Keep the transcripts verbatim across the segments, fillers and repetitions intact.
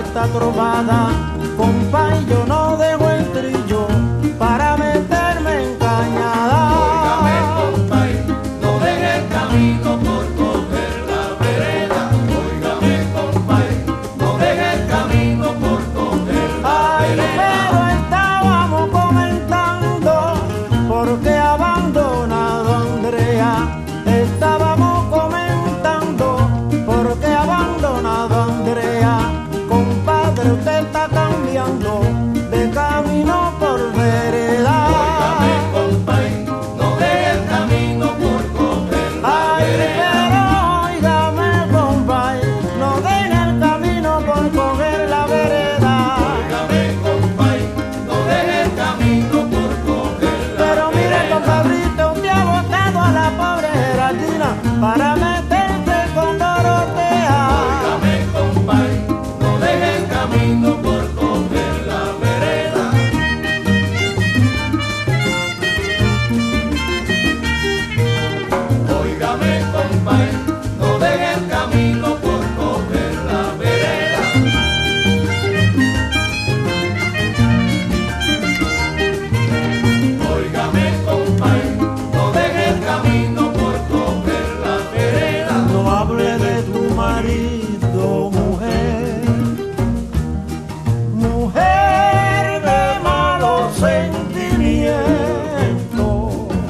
esta trovada, compa, y yo no dejo el trillo para meterme en cañada. Óigame, compay, no deje el camino por coger la vereda. Óigame, compay, no deje el camino por coger la Ay, vereda. pero estábamos comentando porque abandonado a Andrea. Estábamos comentando porque abandonado a Andrea. Compadre, usted está cambiando de camino por vereda. Óigame, compay, no deje el camino por coger la Ay, vereda. pero óigame, compay, no deje el camino por coger la vereda. Óigame, compay, no deje el camino por coger la Pero mire, vereda. compadrito, usted ha botado a la pobre Geraldina para meterse con Dorotea. Óigame, compay, no deje el camino por coger la vereda. Óigame, compay, no deje el camino por coger la vereda. Óigame, compay, no deje el camino por coger la vereda. No hable de tu marido, mujer, mujer de malos sentimientos.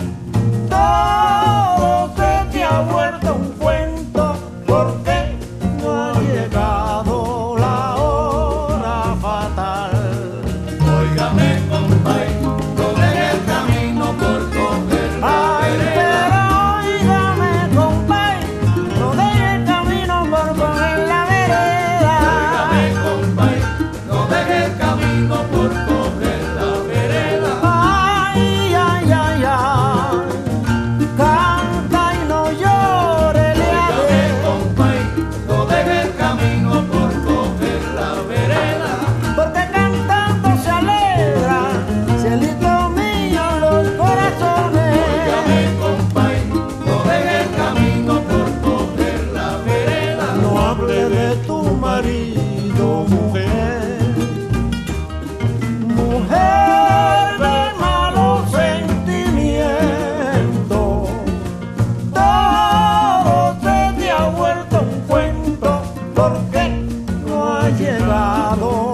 Todo se te ha vuelto un cuento porque no ha llegado la hora fatal. Óigame, compay, no deje el camino por coger la Ay, vereda. pero óigame, compay, no deje el camino por coger la vereda. Óigame, compay, no deje el camino por coger la vereda. Ay, ay, ay, ay, canta y no llore, le Óigame, haré. compay, no deje el camino por coger la vereda. Porque cantando se alegra, cielito mío, los corazones. Óigame, compay, no deje el camino por coger la vereda. No hable de tu marido, mujer, mujer de malos sentimientos. Todo se te ha vuelto un cuento porque no ha llegado